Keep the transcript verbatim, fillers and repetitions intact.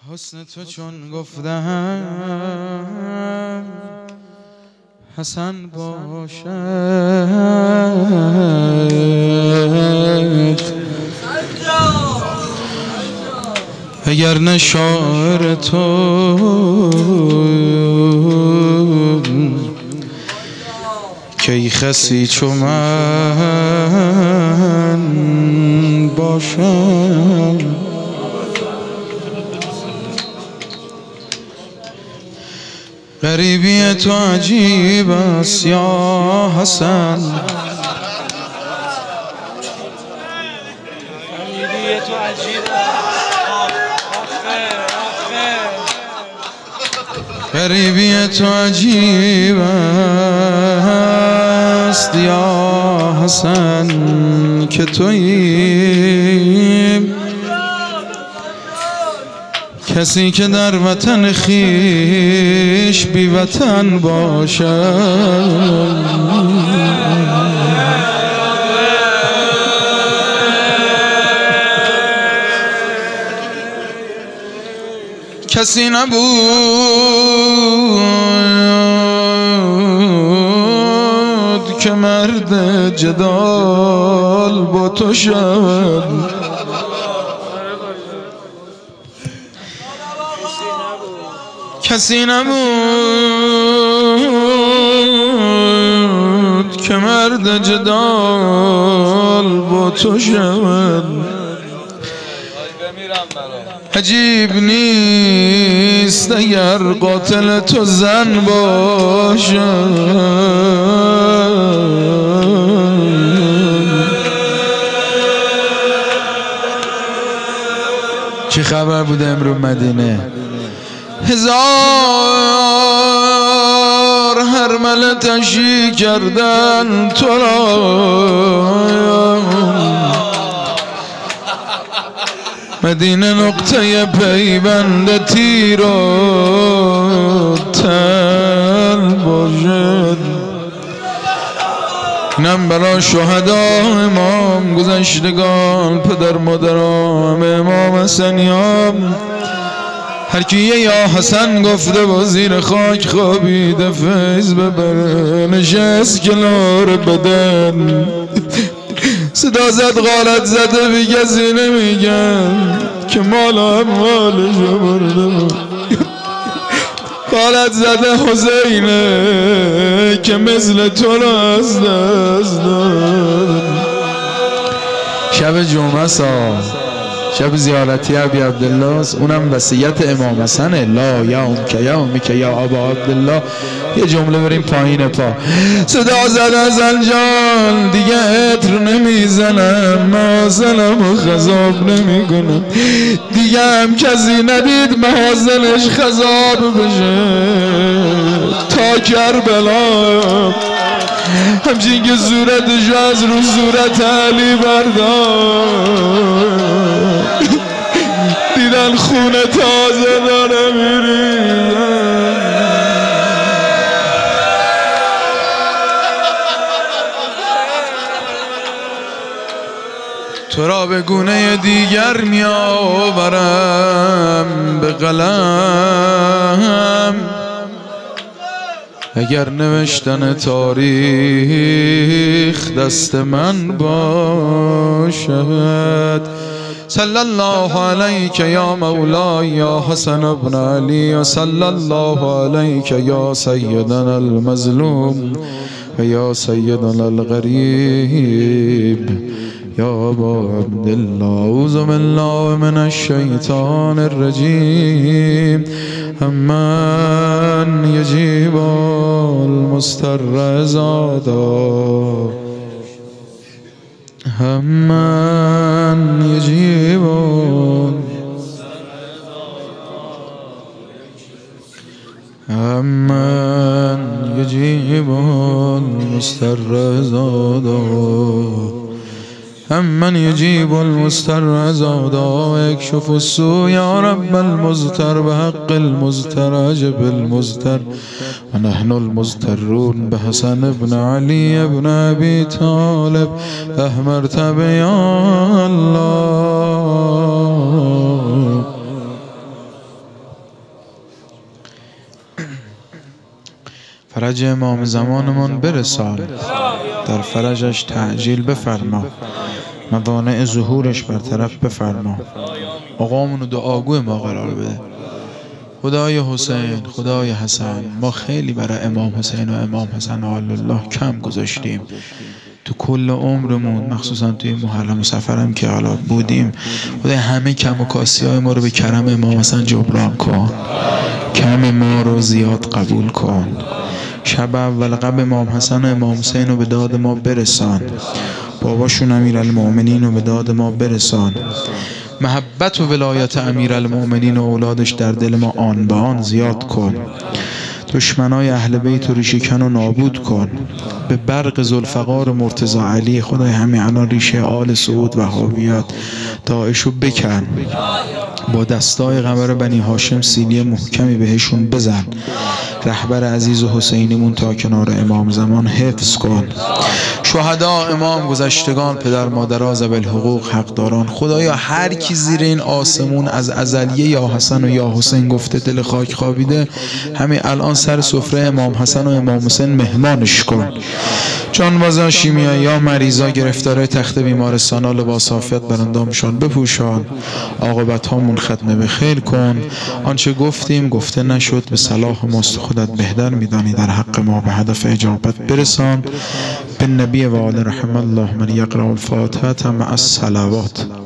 حسن تو چون گفتم حسن باشد، اگر نه شاعر تو کی خسی چو من باشم. غریبی تو عجیب است یا حسن، غریبی تو عجیب غریبی تو عجیب است یا حسن که تویی کسی که در وطن خویش بی وطن باشد. کسی نبود که مرد جدال با تو شد، کسی نبود که مرد جدال با تو شود. عجیب نیست اگر قاتل تو زن باشد، چی خبر بوده امروز مدینه؟ هزار هرمله تشییع کردن تو را، مدینه نقطه پیوند تیر و تل باشد. اینم برای شهدا امام گذشتگان، پدر مادرام امام حسنیام، هر کی یا حسن گفته و زیر خاک خوابیده فیض ببره، نشست کنار بدن صدا زد غالت زده بی کسی نمیگن که مال اموالشو برده، غالت زده حسینه که مثل تو رو از دست داد. شب جمعه سا شب زیارتی ابی عبدالله است، اونم وصیت امام حسنه. لا یوم که یومی که یا ابا عبدالله. یه جمله بریم پایین پا. صدا زد از الجان دیگه عطر نمیزنم، محاسنم و خضاب نمی کنم، دیگه هم کسی ندید محاسنش خضاب بشه تا کربلا. همچین که صورتشو از رو صورت علی بردار، دیدن خونه تازه داره میریزن. تو را به گونه دیگر می آورم به قلم، اگر نوشتن تاریخ دست من باشد. صلی الله علیک یا مولای یا حسن ابن علی، و صلی الله علیک یا سیدنا المظلوم و یا سیدنا الغریب یا ابا عبدالله. اعوذ بالله من الشیطان الرجیم. امن یجیب المضطر اذا دعا، امن یجیب امن یجیب المضطر اذا دعا، امن یجیب المضطر اذا دعا، یکشف السوء یا رب المضطر بحق المضطر اجب المضطر، و نحن المضطرون بحسن ابن علی ابن ابی طالب احمرتبه یا الله. فرج امام زمانمان برسان، در فرجش تعجیل بفرما، موانع ظهورش برطرف بفرما. آقامونو دعاگوی ما قرار بده. خدای حسین، خدای حسن، ما خیلی برای امام حسین و امام حسن آل الله کم گذاشتیم تو کل عمرمون، مخصوصا توی محرم و سفرم که حالا بودیم. خدای همه کم و کاسی های ما رو به کرم امام حسن جبران کن، کم ما رو زیاد قبول کن. شب اول قبل امام حسن و امام حسین رو به داد ما برسان، باباشون امیرالمؤمنین رو به داد ما برسان. محبت و ولایت امیرالمؤمنین و اولادش در دل ما آن به آن زیاد کن. دشمنای اهل بیت و ریشه کن و نابود کن. به برق ذوالفقار مرتضی علی خدای همین الان ریشه آل سعود وهابیات داعشو بکن، با دستای قمر بنی هاشم سیلی محکمی بهشون بزن. رهبر عزیز و حسینیمون تا کنار امام زمان حفظ کن. شهدا، امام، گذشتگان، پدر مادرها، ذوی الحقوق، حقداران، خدایا هر کی زیر این آسمون از ازلیه یا حسن و یا حسین گفته دل خاک خوابیده، همین الان سر سفره امام حسن و امام حسین مهمانش کن. جانبازا، شیمیایی یا مریضا، گرفتاره تخت بیمارستانا لباس عافیت بر اندامشان بپوشان. عاقبت هامون ختم به خیر کن. آنچه گفتیم گفته نشد به صلاح ماست، خودت بهتر میدانی، در حق ما به هدف اجابت برسان. به نبی و آل رحم الله من یقرأ الفاتحه مع الصلوات.